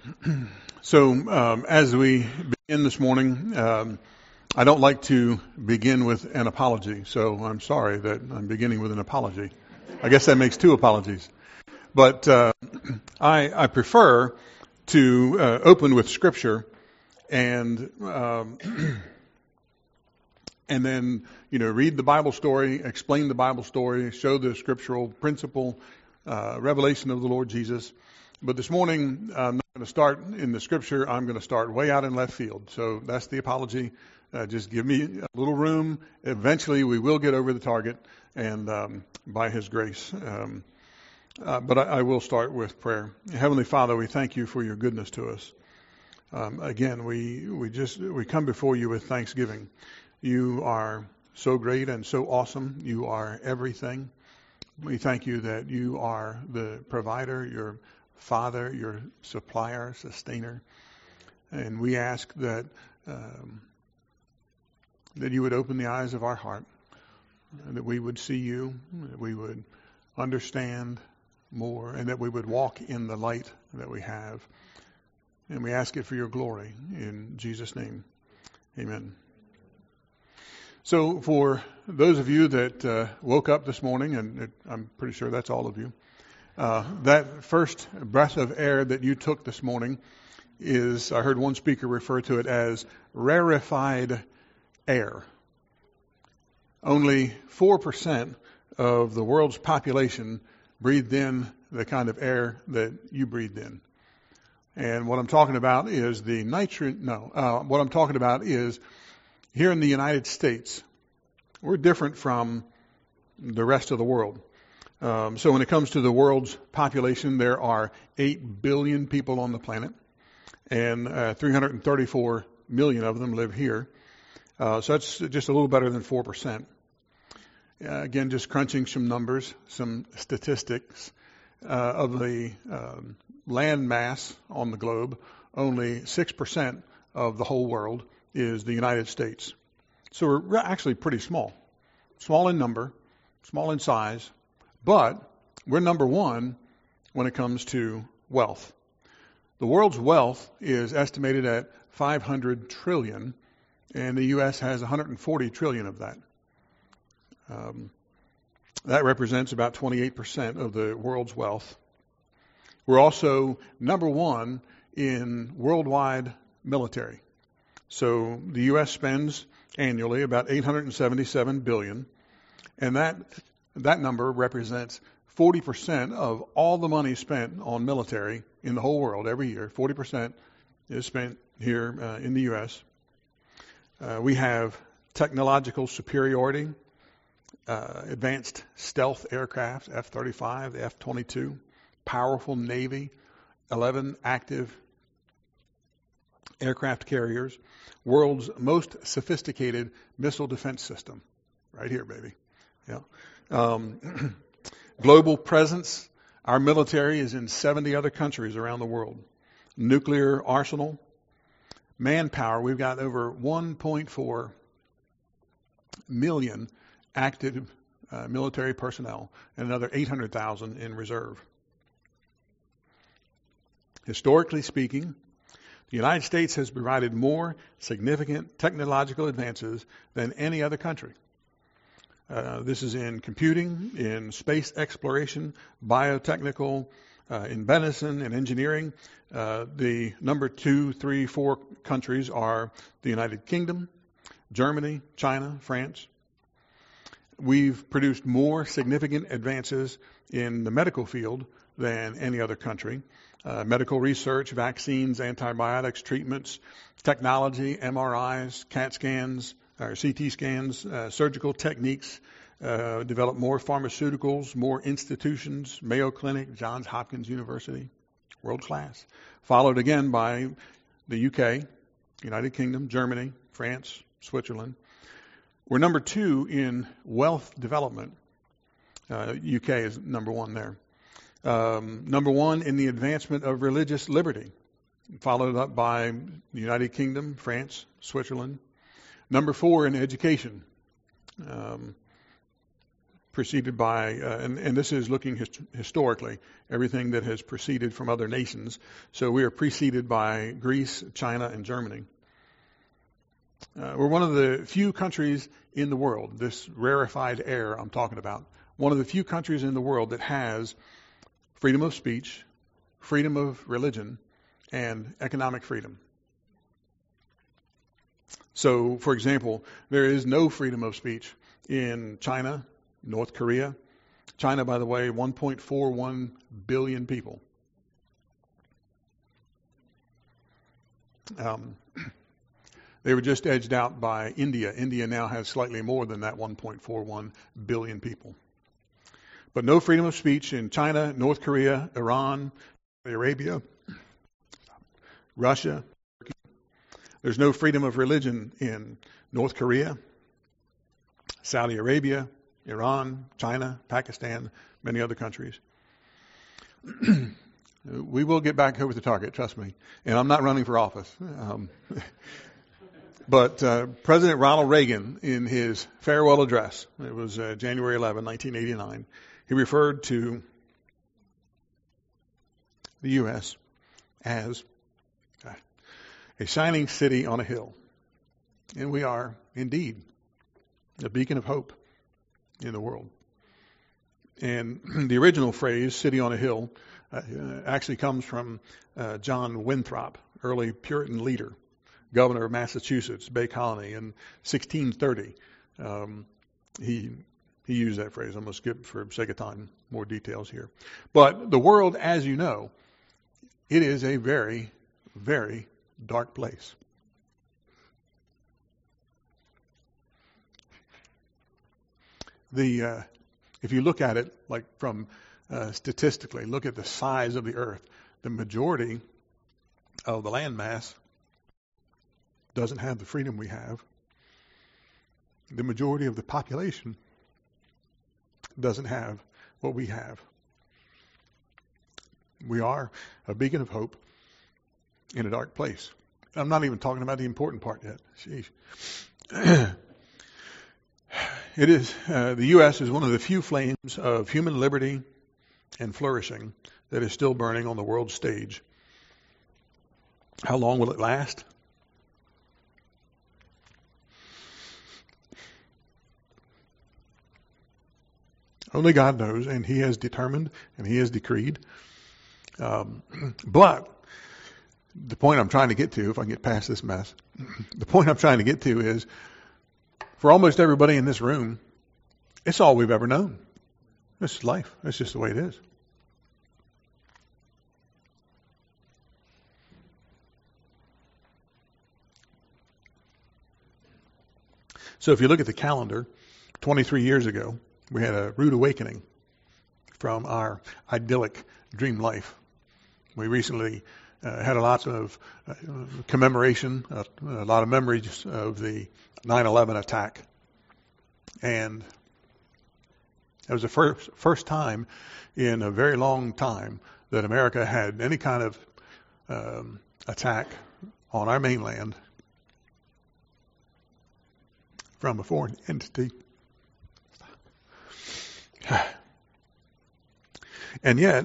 As we begin this morning, I don't like to begin with an apology, so I'm sorry that I'm beginning with an apology. I guess that makes two apologies. But I prefer to open with Scripture and then read the Bible story, explain the Bible story, show the scriptural principle, revelation of the Lord Jesus. But this morning, I'm not going to start in the Scripture. I'm going to start way out in left field. So that's the apology. Just give me a little room. Eventually, we will get over the target, and by His grace. But I will start with prayer. Heavenly Father, we thank You for Your goodness to us. Again, we come before You with thanksgiving. You are so great and so awesome. You are everything. We thank You that You are the provider, Your Father, Your supplier, sustainer. And we ask that You would open the eyes of our heart, and that we would see You, that we would understand more, and that we would walk in the light that we have. And we ask it for Your glory. In Jesus' name, amen. So for those of you that woke up this morning, and I'm pretty sure that's all of you, that first breath of air that you took this morning is, I heard one speaker refer to it as rarefied air. Only 4% of the world's population breathed in the kind of air that you breathed in. And what I'm talking about is what I'm talking about is here in the United States, we're different from the rest of the world. So when it comes to the world's population, there are 8 billion people on the planet, and 334 million of them live here. So that's just a little better than 4%. Again, just crunching some numbers, some statistics of the land mass on the globe. Only 6% of the whole world is the United States. So we're actually pretty small. Small in number, small in size, but we're number one when it comes to wealth. The world's wealth is estimated at 500 trillion, and the U.S. has 140 trillion of that. That represents about 28% of the world's wealth. We're also number one in worldwide military. So the U.S. spends annually about $877 billion, and that number represents 40% of all the money spent on military in the whole world every year. 40% is spent here in the U.S. We have technological superiority, advanced stealth aircraft, F-35, the F-22, powerful Navy, 11 active aircraft carriers, world's most sophisticated missile defense system. Right here, baby. Yeah. Global presence. Our military is in 70 other countries around the world. Nuclear arsenal. Manpower. We've got over 1.4 million active military personnel and another 800,000 in reserve. Historically speaking, the United States has provided more significant technological advances than any other country. This is in computing, in space exploration, biotechnical, in medicine and engineering. The number 2, 3, 4 countries are the United Kingdom, Germany, China, France. We've produced more significant advances in the medical field than any other country. Medical research, vaccines, antibiotics, treatments, technology, MRIs, CAT scans, or CT scans, surgical techniques, developed more pharmaceuticals, more institutions, Mayo Clinic, Johns Hopkins University, world class. Followed again by the UK, United Kingdom, Germany, France, Switzerland. We're number 2 in wealth development. UK is number 1 there. Number 1 in the advancement of religious liberty, followed up by the United Kingdom, France, Switzerland. Number 4 in education. preceded by, and this is looking historically, everything that has proceeded from other nations. So we are preceded by Greece, China, and Germany. We're one of the few countries in the world, this rarefied air I'm talking about, one of the few countries in the world that has freedom of speech, freedom of religion, and economic freedom. So, for example, there is no freedom of speech in China, North Korea. China, by the way, 1.41 billion people. They were just edged out by India. India now has slightly more than that 1.41 billion people. But no freedom of speech in China, North Korea, Iran, Saudi Arabia, Russia. There's no freedom of religion in North Korea, Saudi Arabia, Iran, China, Pakistan, many other countries. We will get back over the target, trust me. And I'm not running for office. But President Ronald Reagan, in his farewell address, it was January 11, 1989, he referred to the U.S. as a shining city on a hill. And we are, indeed, a beacon of hope in the world. And the original phrase, city on a hill, actually comes from John Winthrop, early Puritan leader, governor of Massachusetts, Bay Colony, in 1630. He used that phrase. I'm going to skip, for sake of time, more details here. But the world, as you know, it is a very, very dark place. If you look at it, like from statistically, look at the size of the earth, the majority of the landmass doesn't have the freedom we have. The majority of the population doesn't have what we have. We are a beacon of hope in a dark place. I'm not even talking about the important part yet. Sheesh. It is the U.S. is one of the few flames of human liberty and flourishing that is still burning on the world stage. How long will it last? Only God knows, and He has determined, and He has decreed. But the point I'm trying to get to, if I can get past this mess, the point I'm trying to get to is, for almost everybody in this room, it's all we've ever known. This is life. That's just the way it is. So if you look at the calendar, 23 years ago, we had a rude awakening from our idyllic dream life. We recently had a lot of commemoration, a lot of memories of the 9/11 attack. And it was the first time in a very long time that America had any kind of attack on our mainland from a foreign entity. And yet,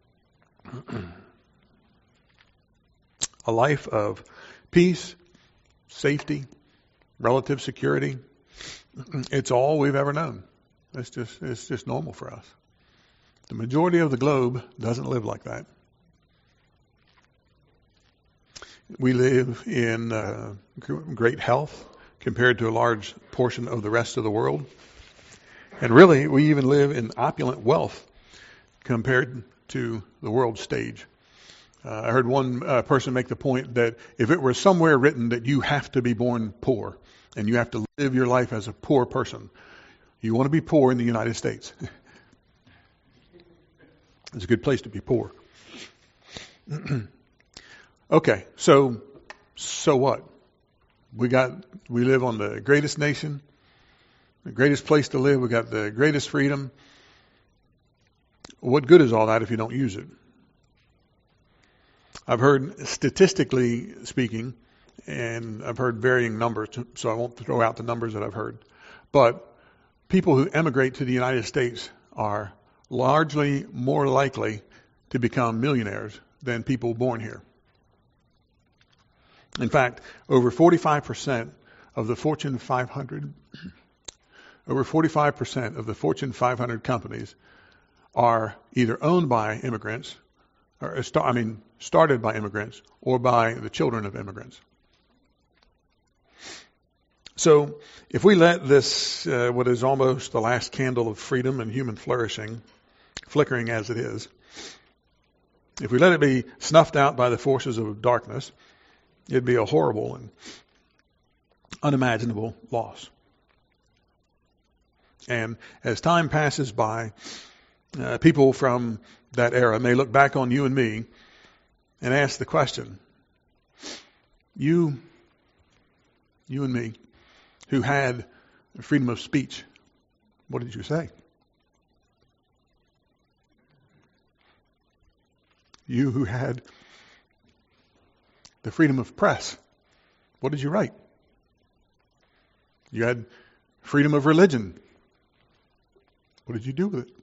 a life of peace, safety, relative security, it's all we've ever known. It's just normal for us. The majority of the globe doesn't live like that. We live in great health compared to a large portion of the rest of the world. And really, we even live in opulent wealth compared to the world stage. I heard one person make the point that if it were somewhere written that you have to be born poor and you have to live your life as a poor person, you want to be poor in the United States. It's a good place to be poor. Okay, so what? We live on the greatest nation, the greatest place to live. We got the greatest freedom. What good is all that if you don't use it? I've heard, statistically speaking, and I've heard varying numbers, so I won't throw out the numbers that I've heard, but people who emigrate to the United States are largely more likely to become millionaires than people born here. In fact, over 45% of the Fortune 500, over 45% of the Fortune 500 companies are either owned by immigrants, or started by immigrants, or by the children of immigrants. So, if we let this, what is almost the last candle of freedom and human flourishing, flickering as it is, if we let it be snuffed out by the forces of darkness, it'd be a horrible and unimaginable loss. And as time passes by, people from that era may look back on you and me and ask the question, you and me, who had freedom of speech, what did you say? You who had the freedom of press, what did you write? You had freedom of religion. What did you do with it?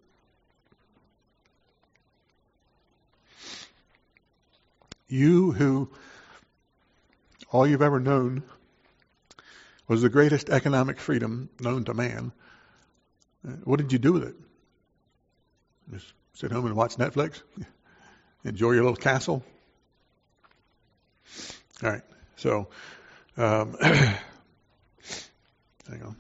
You who all you've ever known was the greatest economic freedom known to man, what did you do with it? Just sit home and watch Netflix? Enjoy your little castle? All right, so hang on.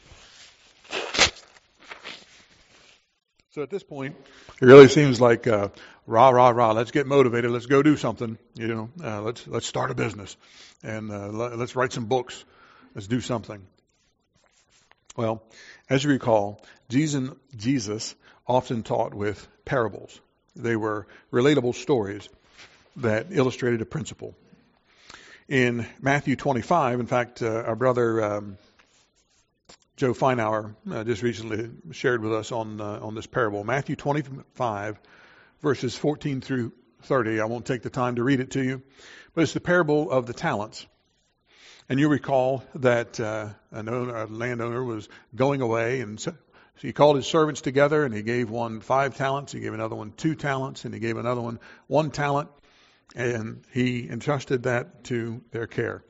So at this point, it really seems like rah, let's get motivated, let's go do something, let's start a business, and let's write some books, let's do something. Well, as you recall, Jesus often taught with parables. They were relatable stories that illustrated a principle. In Matthew 25, in fact, our brother Joe Feinauer just recently shared with us on this parable. Matthew 25, verses 14 through 30. I won't take the time to read it to you, but it's the parable of the talents. And you recall that a landowner was going away, and so he called his servants together, and he gave one 5 talents, he gave another one 2 talents, and he gave another one 1 talent, and he entrusted that to their care.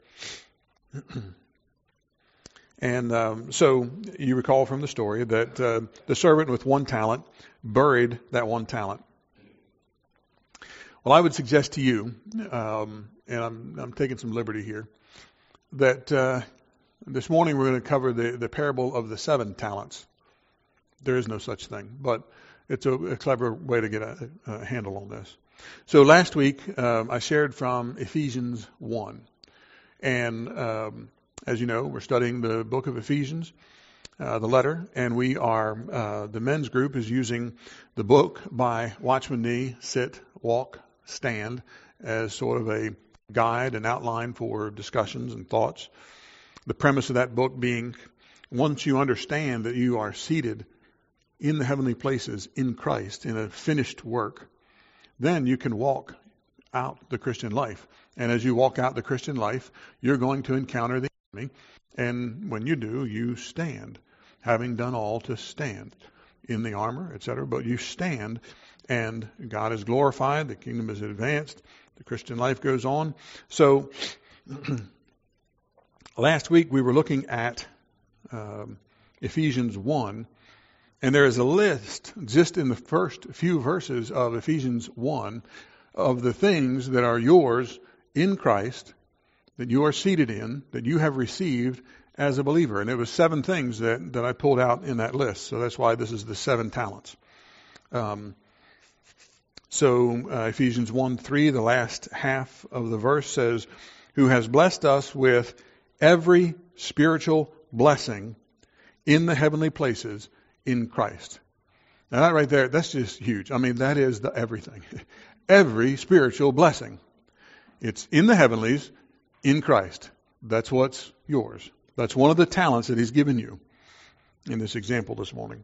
And so you recall from the story that the servant with 1 talent buried that 1 talent. Well, I would suggest to you, and I'm taking some liberty here, that this morning we're going to cover the parable of the 7 talents. There is no such thing, but it's a clever way to get a handle on this. So last week I shared from Ephesians 1, and as you know, we're studying the book of Ephesians, the letter, and we are, the men's group is using the book by Watchman Nee, Sit, Walk, Stand, as sort of a guide and outline for discussions and thoughts. The premise of that book being, once you understand that you are seated in the heavenly places in Christ, in a finished work, then you can walk out the Christian life. And as you walk out the Christian life, you're going to encounter the enemy. And when you do, you stand, having done all to stand in the armor, etc. But you stand, and God is glorified, the kingdom is advanced, the Christian life goes on. So last week we were looking at Ephesians 1, and there is a list just in the first few verses of Ephesians 1 of the things that are yours in Christ, that you are seated in, that you have received as a believer. And it was 7 things that I pulled out in that list. So that's why this is the 7 talents. Ephesians 1:3, the last half of the verse says, who has blessed us with every spiritual blessing in the heavenly places in Christ. Now that right there, that's just huge. I mean, that is the everything. Every spiritual blessing. It's in the heavenlies, in Christ. That's what's yours. That's one of the talents that He's given you in this example this morning.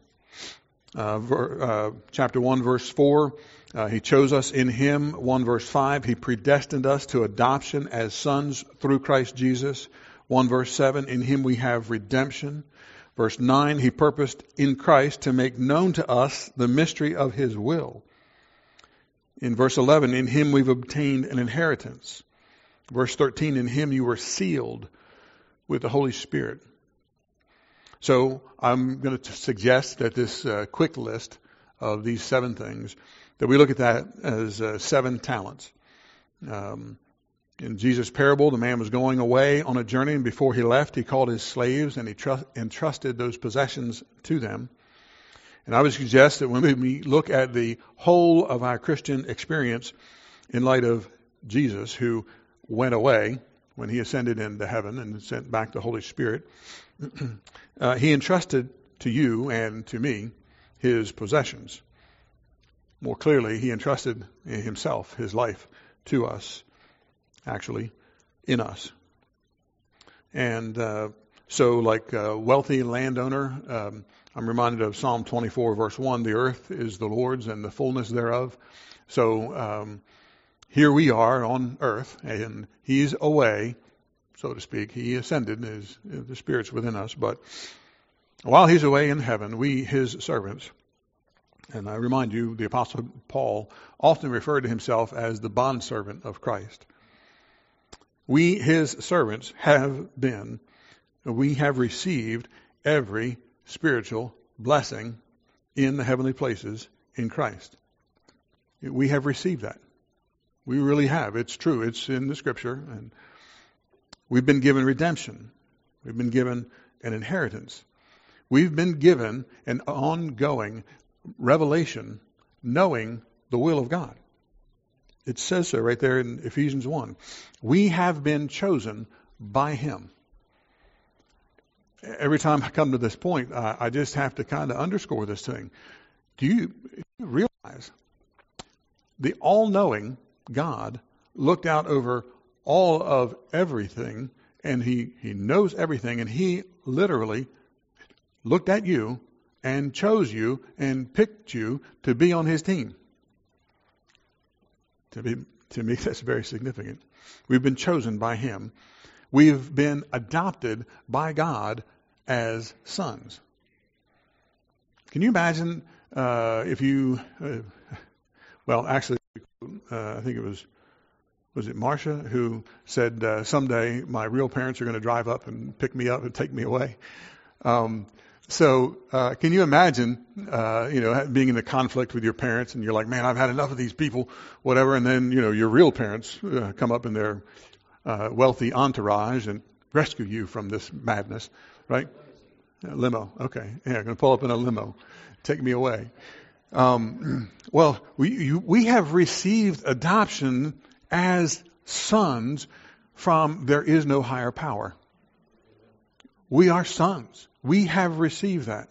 Chapter 1, verse 4, He chose us in Him. 1 verse 5, He predestined us to adoption as sons through Christ Jesus. 1 verse 7, in Him we have redemption. Verse 9, he purposed in Christ to make known to us the mystery of his will. In verse 11, in him we've obtained an inheritance. Verse 13, in him you were sealed with the Holy Spirit. So I'm going to suggest that this quick list of these 7 things, that we look at that as 7 talents. In Jesus' parable, the man was going away on a journey, and before he left, he called his slaves and he entrusted those possessions to them. And I would suggest that when we look at the whole of our Christian experience in light of Jesus, who went away when he ascended into heaven and sent back the Holy Spirit, he entrusted to you and to me his possessions. More clearly, he entrusted himself, his life, to us, actually, in us. And so like a wealthy landowner, I'm reminded of Psalm 24, verse 1, the earth is the Lord's and the fullness thereof. So here we are on earth, and he's away, so to speak. He ascended, the Spirit's within us. But while he's away in heaven, we, his servants, and I remind you, the Apostle Paul often referred to himself as the bondservant of Christ. We, his servants, we have received every spiritual blessing in the heavenly places in Christ. We have received that. We really have. It's true. It's in the Scripture. And we've been given redemption. We've been given an inheritance. We've been given an ongoing revelation, knowing the will of God. It says so right there in Ephesians 1. We have been chosen by him. Every time I come to this point, I just have to kind of underscore this thing. Do you realize the all-knowing God looked out over all of everything, and he knows everything, and he literally looked at you and chose you and picked you to be on his team? To me, that's very significant. We've been chosen by him. We've been adopted by God as sons. Can you imagine if you, I think it was it Marcia who said, someday my real parents are going to drive up and pick me up and take me away. So can you imagine, being in a conflict with your parents, and you're like, man, I've had enough of these people, whatever, and then, your real parents come up in their wealthy entourage and rescue you from this madness, right? Limo, okay. Yeah, I'm going to pull up in a limo. Take me away. We have received adoption as sons from there is no higher power. We are sons. We have received that.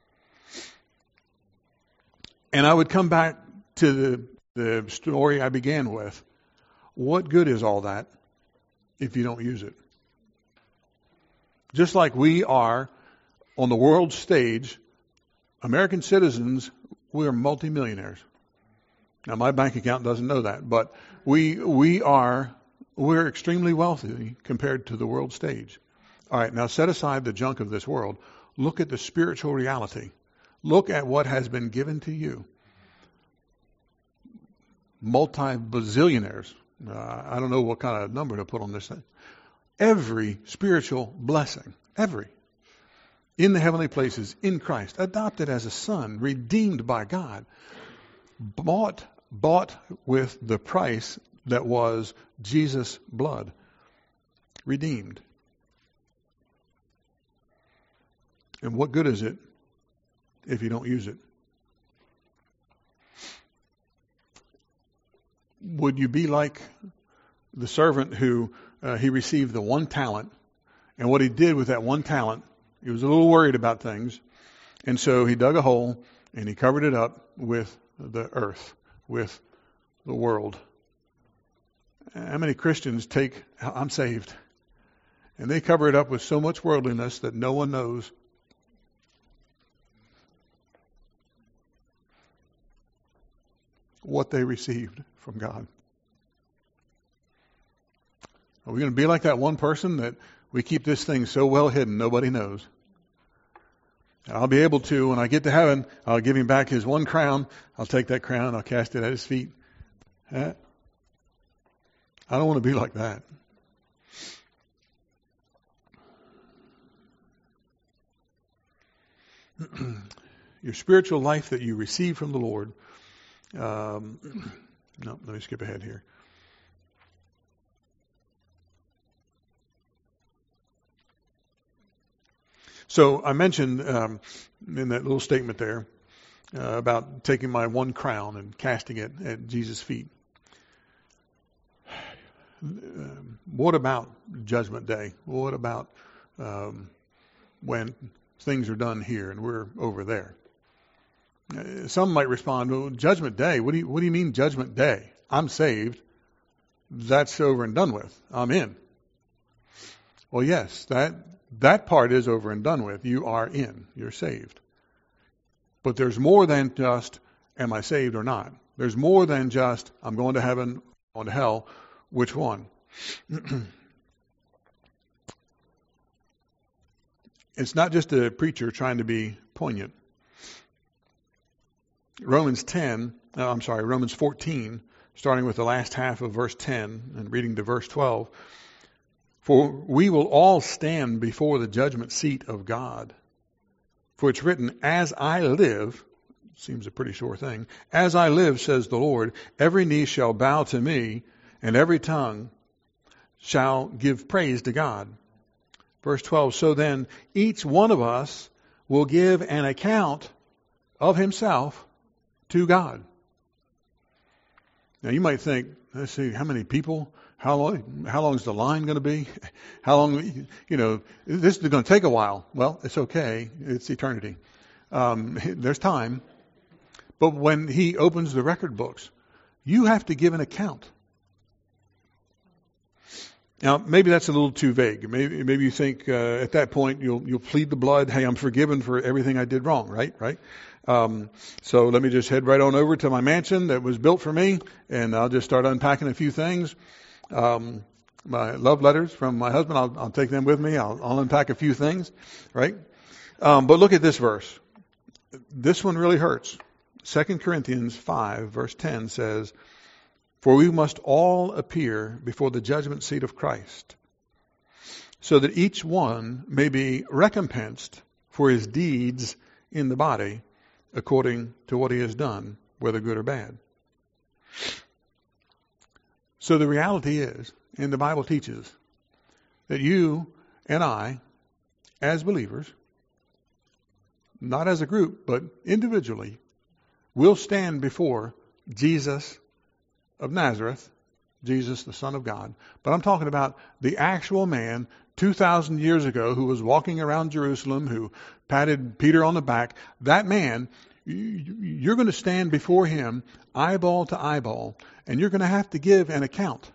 And I would come back to the story I began with. What good is all that if you don't use it? Just like we are on the world stage, American citizens, we are multimillionaires. Now, my bank account doesn't know that, but we're extremely wealthy compared to the world stage. All right, now set aside the junk of this world. Look at the spiritual reality. Look at what has been given to you. Multi-bazillionaires. I don't know what kind of number to put on this thing. Every spiritual blessing, in the heavenly places, in Christ, adopted as a son, redeemed by God, bought with the price that was Jesus' blood, redeemed. And what good is it if you don't use it? Would you be like the servant who he received the 1 talent, and what he did with that 1 talent, he was a little worried about things, and so he dug a hole and he covered it up with the earth, with the world. How many Christians take, I'm saved, and they cover it up with so much worldliness that no one knows? What they received from God. Are we going to be like that one person that we keep this thing so well hidden nobody knows? And I'll be able to, when I get to heaven, I'll give him back his one crown. I'll take that crown, I'll cast it at his feet. I don't want to be like that. Your spiritual life that you receive from the Lord. No, let me skip ahead here. So I mentioned in that little statement there about taking my one crown and casting it at Jesus' feet. What about Judgment Day? What about when things are done here and we're over there? Some might respond, well, Judgment Day? What do you mean Judgment Day? I'm saved. That's over and done with. I'm in. Well, yes, that part is over and done with. You are in. You're saved. But there's more than just, am I saved or not? There's more than just, I'm going to heaven, going to hell. Which one? It's not just a preacher trying to be poignant. Romans 14, starting with the last half of verse 10 and reading to verse 12. For we will all stand before the judgment seat of God. For it's written, as I live, seems a pretty sure thing, as I live, says the Lord, every knee shall bow to me, and every tongue shall give praise to God. Verse 12, so then each one of us will give an account of himself to God. Now you might think, let's see, how many people? How long is the line going to be? How long, this is going to take a while. Well, it's okay. It's eternity. There's time. But when he opens the record books, you have to give an account. Now, maybe that's a little too vague. Maybe you think at that point you'll plead the blood. Hey, I'm forgiven for everything I did wrong, right? So let me just head right on over to my mansion that was built for me, and I'll just start unpacking a few things. My love letters from my husband, I'll take them with me. I'll unpack a few things, right? But look at this verse. This one really hurts. 2 Corinthians 5, verse 10 says, for we must all appear before the judgment seat of Christ, so that each one may be recompensed for his deeds in the body, according to what he has done, whether good or bad. So the reality is, and the Bible teaches, that you and I, as believers, not as a group, but individually, will stand before Jesus of Nazareth, Jesus, the Son of God. But I'm talking about the actual man 2,000 years ago who was walking around Jerusalem, who patted Peter on the back. That man, you're going to stand before him eyeball to eyeball, and you're going to have to give an account.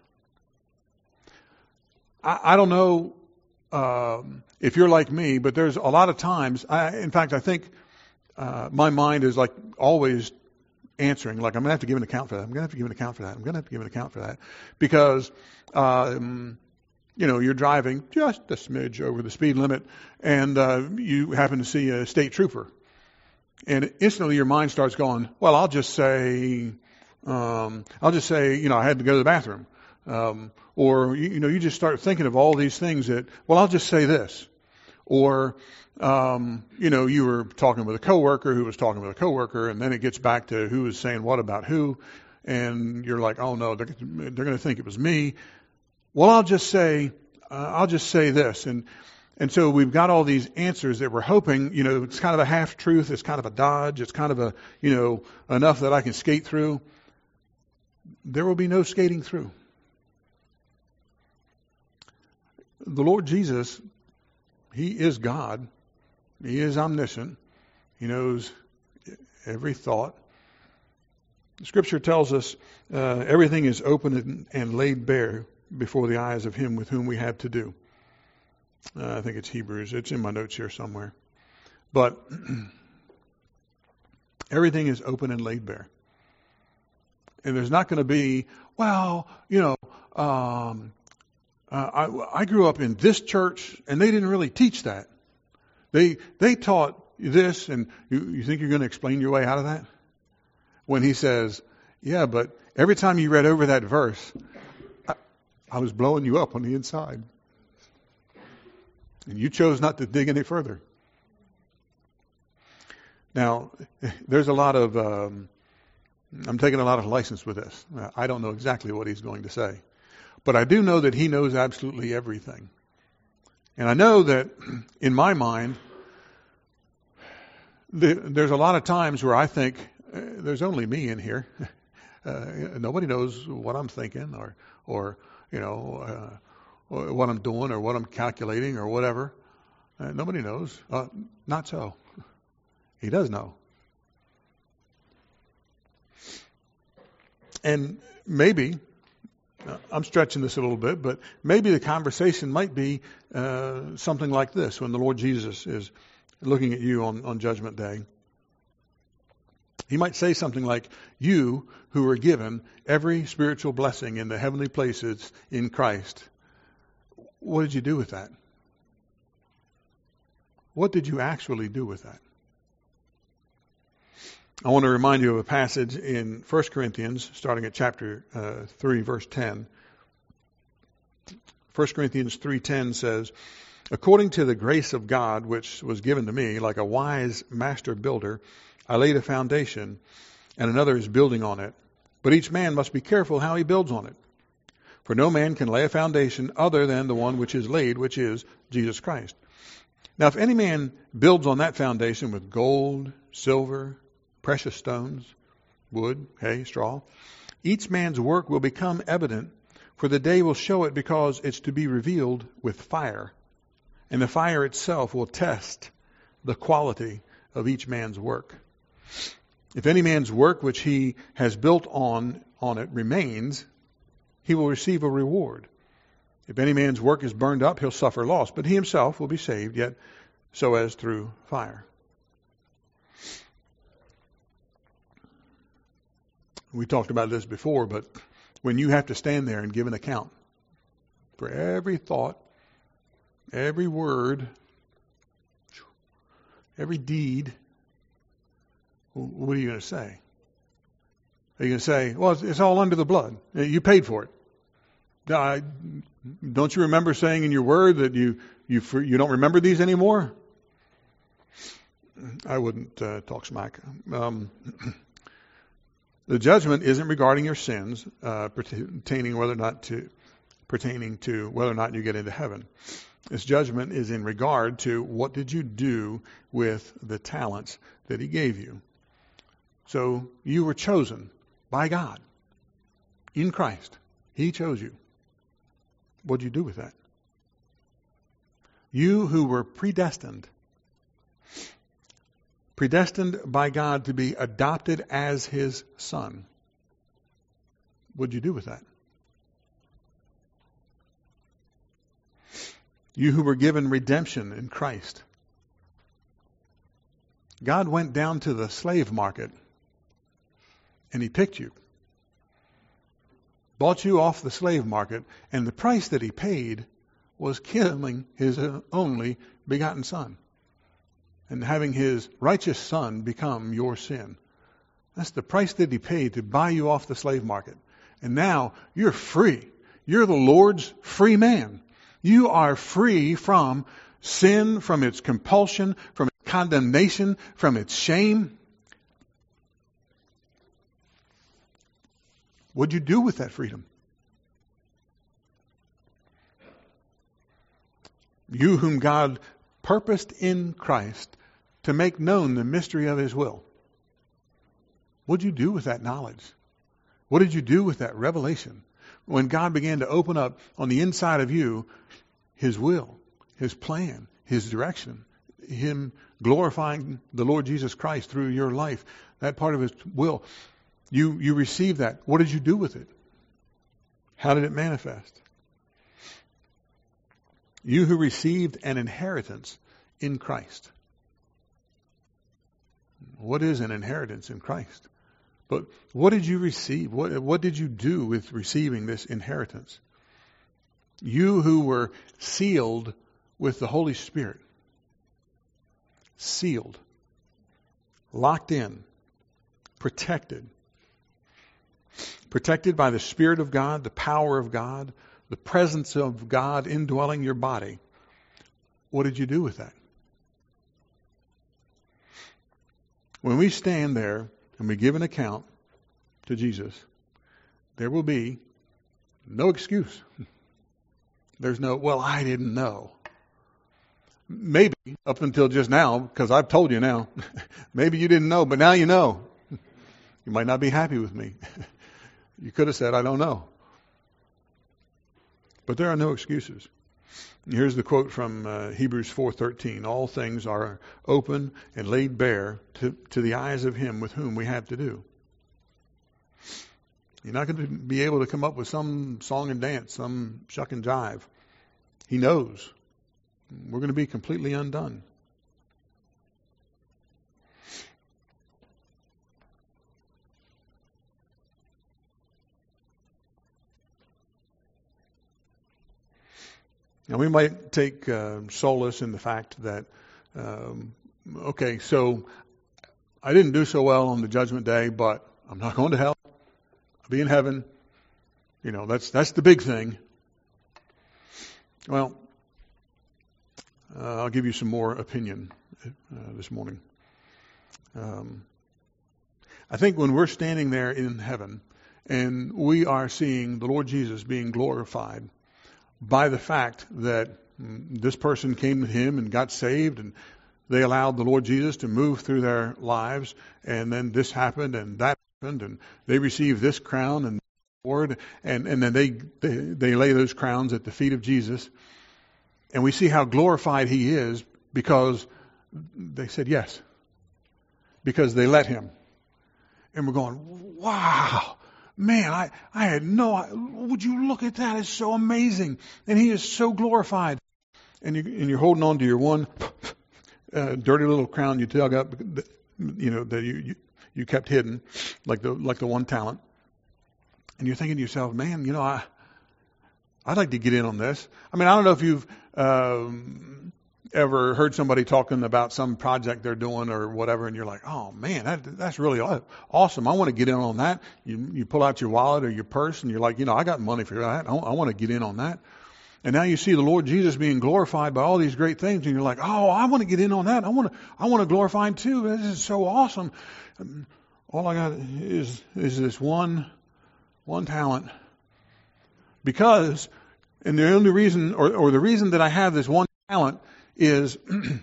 I don't know if you're like me, but there's a lot of times, I think my mind is like always answering, like, I'm going to have to give an account for that. I'm going to have to give an account for that. I'm going to have to give an account for that. Because, you're driving just a smidge over the speed limit, and you happen to see a state trooper. And instantly your mind starts going, well, I'll just say, I had to go to the bathroom. Or you just start thinking of all these things that, well, I'll just say this. Or, you were talking with a coworker who was talking with a coworker, and then it gets back to who is saying what about who, and you're like, oh no, they're going to think it was me. Well, I'll just say this, and so we've got all these answers that we're hoping, it's kind of a half truth, it's kind of a dodge, it's kind of a, enough that I can skate through. There will be no skating through. The Lord Jesus, He is God. He is omniscient. He knows every thought. Scripture tells us everything is open and laid bare before the eyes of Him with whom we have to do. I think it's Hebrews. It's in my notes here somewhere. But everything is open and laid bare. And there's not going to be, I grew up in this church, and they didn't really teach that. They taught this, and you think you're going to explain your way out of that? When he says, yeah, but every time you read over that verse, I was blowing you up on the inside. And you chose not to dig any further. Now, there's a lot of, I'm taking a lot of license with this. I don't know exactly what he's going to say. But I do know that he knows absolutely everything. And I know that in my mind, there's a lot of times where I think, there's only me in here. Nobody knows what I'm thinking or what I'm doing or what I'm calculating or whatever. Nobody knows. Not so. He does know. And maybe, I'm stretching this a little bit, but maybe the conversation might be something like this when the Lord Jesus is looking at you on Judgment Day. He might say something like, you who are given every spiritual blessing in the heavenly places in Christ, what did you do with that? What did you actually do with that? I want to remind you of a passage in 1 Corinthians, starting at chapter 3, verse 10. 1 Corinthians 3:10 says, according to the grace of God which was given to me, like a wise master builder, I laid a foundation, and another is building on it. But each man must be careful how he builds on it. For no man can lay a foundation other than the one which is laid, which is Jesus Christ. Now, if any man builds on that foundation with gold, silver, precious stones, wood, hay, straw, each man's work will become evident, for the day will show it, because it's to be revealed with fire. And the fire itself will test the quality of each man's work. If any man's work which he has built on it remains, he will receive a reward. If any man's work is burned up, he'll suffer loss, but he himself will be saved, yet so as through fire. We talked about this before, but when you have to stand there and give an account for every thought, every word, every deed, what are you going to say? Are you going to say, well, it's all under the blood. You paid for it. Don't you remember saying in your word that you don't remember these anymore? I wouldn't talk smack. The judgment isn't regarding your sins, pertaining to whether or not you get into heaven. This judgment is in regard to what did you do with the talents that he gave you. So you were chosen by God in Christ. He chose you. What did you do with that? You who were predestined by God to be adopted as his son. What did you do with that? You who were given redemption in Christ. God went down to the slave market and he picked you. Bought you off the slave market, and the price that he paid was killing his only begotten son and having his righteous son become your sin. That's the price that he paid to buy you off the slave market. And now you're free. You're the Lord's free man. You are free from sin, from its compulsion, from its condemnation, from its shame. What'd you do with that freedom? You whom God purposed in Christ to make known the mystery of his will. What did you do with that knowledge? What did you do with that revelation? When God began to open up on the inside of you his will, his plan, his direction, him glorifying the Lord Jesus Christ through your life, that part of his will, you received that. What did you do with it? How did it manifest? You who received an inheritance in Christ. What is an inheritance in Christ? But what did you receive? What did you do with receiving this inheritance? You who were sealed with the Holy Spirit. Sealed. locked in, protected. Protected by the Spirit of God, the power of God, the presence of God indwelling your body. What did you do with that? When we stand there and we give an account to Jesus, there will be no excuse. There's no, well, I didn't know. Maybe up until just now, because I've told you now, maybe you didn't know, but now you know. You might not be happy with me. You could have said, I don't know. But there are no excuses. Here's the quote from Hebrews 4:13. All things are open and laid bare to the eyes of him with whom we have to do. You're not going to be able to come up with some song and dance, some shuck and jive. He knows. We're going to be completely undone. Now, we might take solace in the fact that, okay, so I didn't do so well on the judgment day, but I'm not going to hell. I'll be in heaven. You know, that's the big thing. Well, I'll give you some more opinion this morning. I think when we're standing there in heaven and we are seeing the Lord Jesus being glorified by the fact that this person came to him and got saved, and they allowed the Lord Jesus to move through their lives, and then this happened and that happened, and they received this crown and award, and then they lay those crowns at the feet of Jesus, and we see how glorified he is because they said yes, because they let him. And we're going, wow, man, I had would you look at that? It's so amazing. And he is so glorified. And you're holding on to your one dirty little crown you dug up, you know, that you kept hidden, like the one talent. And you're thinking to yourself, man, you know, I'd like to get in on this. I mean, I don't know if you've ever heard somebody talking about some project they're doing or whatever, and you're like, oh man, that's really awesome. I want to get in on that. You pull out your wallet or your purse, and you're like, you know, I got money for that. I want to get in on that. And now you see the Lord Jesus being glorified by all these great things, and you're like, oh, I want to get in on that. I want to glorify him too. This is so awesome. And all I got is this one talent. Because, and the only reason, or the reason that I have this one talent is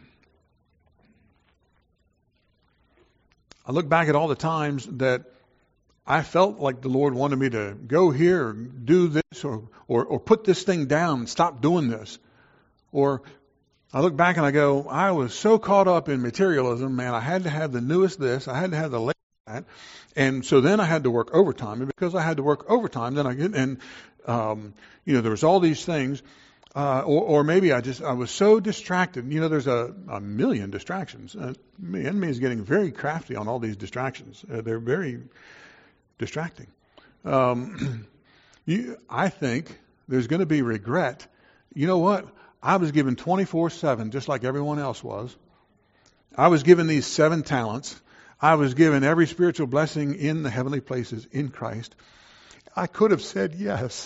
I look back at all the times that I felt like the Lord wanted me to go here or do this or put this thing down and stop doing this. Or I look back and I go, I was so caught up in materialism, man, I had to have the newest this, I had to have the latest that. And so then I had to work overtime. And because I had to work overtime, then you know, there was all these things. Or maybe I was so distracted. You know, there's a million distractions. The enemy is getting very crafty on all these distractions. They're very distracting. I think there's going to be regret. You know what? I was given 24/7, just like everyone else was. I was given these 7 talents. I was given every spiritual blessing in the heavenly places in Christ. I could have said yes.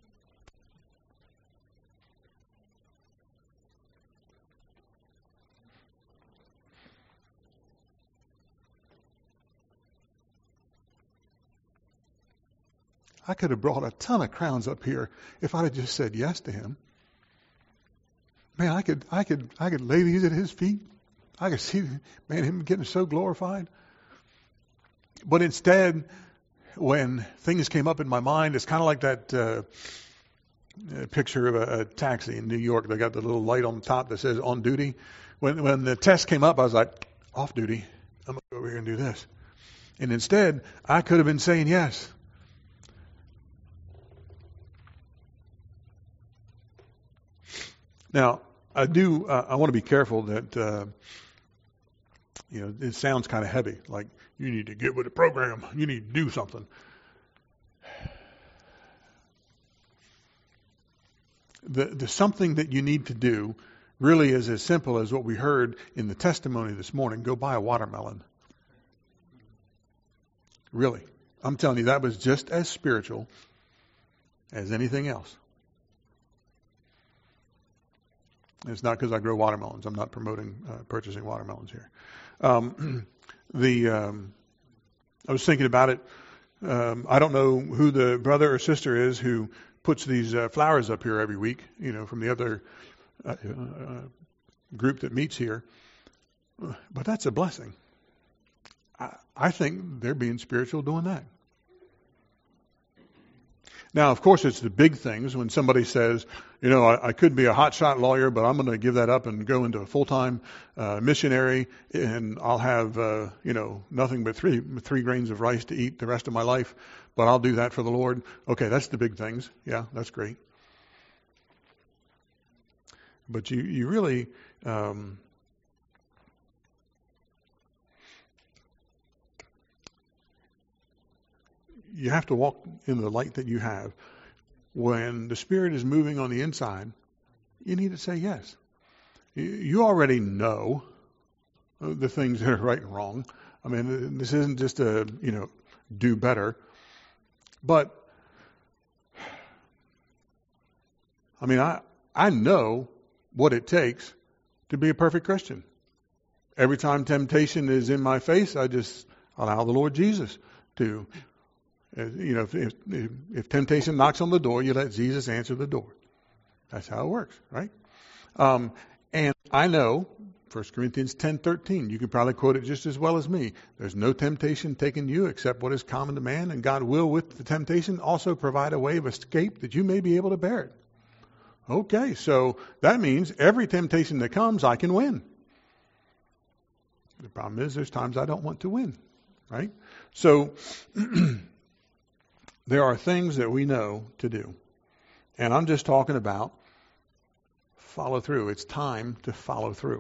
I could have brought a ton of crowns up here if I'd have just said yes to him. Man, I could lay these at his feet. I could see, man, him getting so glorified. But instead, when things came up in my mind, it's kind of like that picture of a taxi in New York. They got the little light on the top that says on duty. When the test came up, I was like, off duty. I'm going to go over here and do this. And instead, I could have been saying yes. Now, I want to be careful that, you know, it sounds kind of heavy, like you need to get with the program, you need to do something. The something that you need to do really is as simple as what we heard in the testimony this morning. Go buy a watermelon. Really. I'm telling you, that was just as spiritual as anything else. It's not because I grow watermelons. I'm not promoting purchasing watermelons here. I was thinking about it. I don't know who the brother or sister is who puts these flowers up here every week, from the other group that meets here. But that's a blessing. I think they're being spiritual doing that. Now, of course, it's the big things when somebody says, I could be a hotshot lawyer, but I'm going to give that up and go into a full-time missionary, and I'll have, nothing but three grains of rice to eat the rest of my life, but I'll do that for the Lord. Okay, that's the big things. Yeah, that's great. But you really... you have to walk in the light that you have. When the Spirit is moving on the inside, you need to say yes. You already know the things that are right and wrong. I mean, this isn't just a, do better. But, I mean, I know what it takes to be a perfect Christian. Every time temptation is in my face, I just allow the Lord Jesus to... if temptation knocks on the door, you let Jesus answer the door. That's how it works, right? And I know, 1 Corinthians 10:13, you could probably quote it just as well as me. There's no temptation taken you except what is common to man, and God will, with the temptation, also provide a way of escape that you may be able to bear it. Okay, so that means every temptation that comes, I can win. The problem is there's times I don't want to win, right? So... there are things that we know to do. And I'm just talking about follow through. It's time to follow through.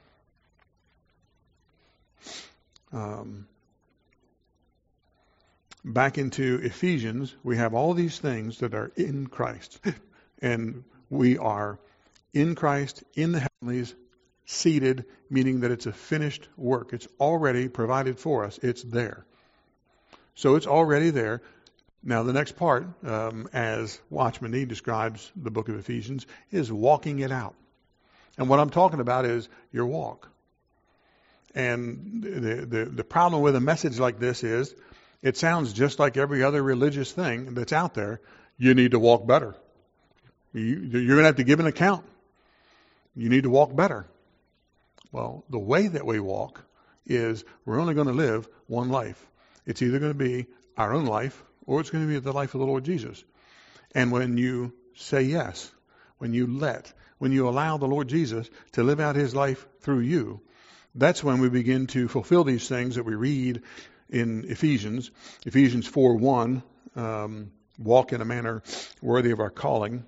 Back into Ephesians, we have all these things that are in Christ. And we are in Christ, in the heavenlies, seated, meaning that it's a finished work. It's already provided for us. It's there. So it's already there. Now, the next part, as Watchman Nee describes the book of Ephesians, is walking it out. And what I'm talking about is your walk. And the problem with a message like this is it sounds just like every other religious thing that's out there. You need to walk better. You're going to have to give an account. You need to walk better. Well, the way that we walk is we're only going to live one life. It's either going to be our own life or it's going to be the life of the Lord Jesus. And when you say yes, when you allow the Lord Jesus to live out his life through you, that's when we begin to fulfill these things that we read in Ephesians. Ephesians 4:1, walk in a manner worthy of our calling.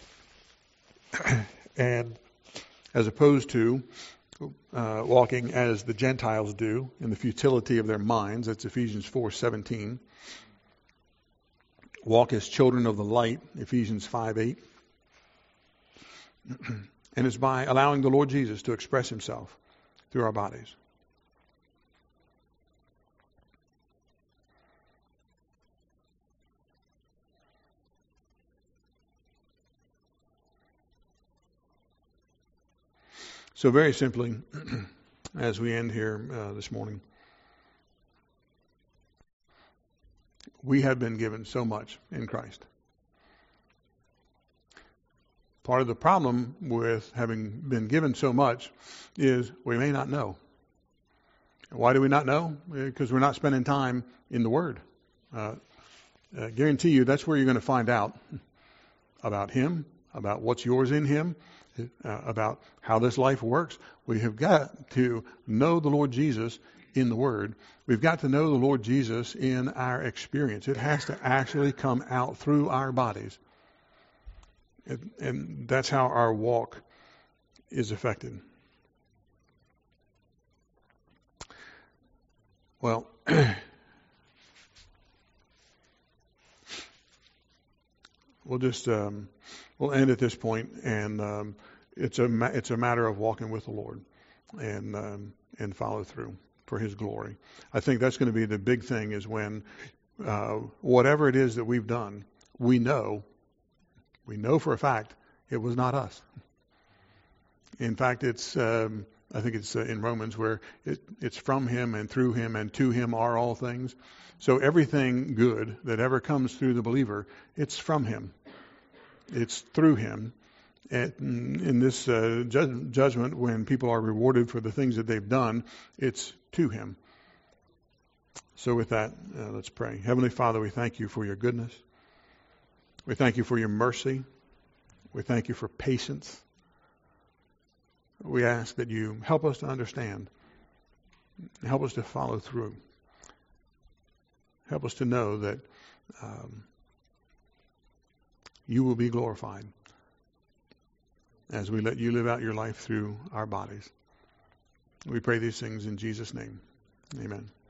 And as opposed to walking as the Gentiles do in the futility of their minds, that's Ephesians 4:17. Walk as children of the light, Ephesians 5:8. And it's by allowing the Lord Jesus to express himself through our bodies. So very simply, as we end here this morning, we have been given so much in Christ. Part of the problem with having been given so much is we may not know. Why do we not know? Because we're not spending time in the Word. I guarantee you that's where you're going to find out about Him, about what's yours in Him, about how this life works. We have got to know the Lord Jesus in the Word. We've got to know the Lord Jesus in our experience. It has to actually come out through our bodies. And that's how our walk is affected. Well, we'll just we'll end at this point, and it's a matter of walking with the Lord and follow through. for His glory. I think that's going to be the big thing, is when whatever it is that we've done, we know for a fact it was not us. In fact, it's I think it's in Romans where it's from Him and through Him and to Him are all things. So everything good that ever comes through the believer, it's from Him. It's through Him. And in this judgment, when people are rewarded for the things that they've done, it's to Him. So with that, let's pray. Heavenly Father, we thank You for Your goodness. We thank You for Your mercy. We thank You for patience. We ask that You help us to understand. Help us to follow through. Help us to know that You will be glorified as we let You live out Your life through our bodies. We pray these things in Jesus' name. Amen.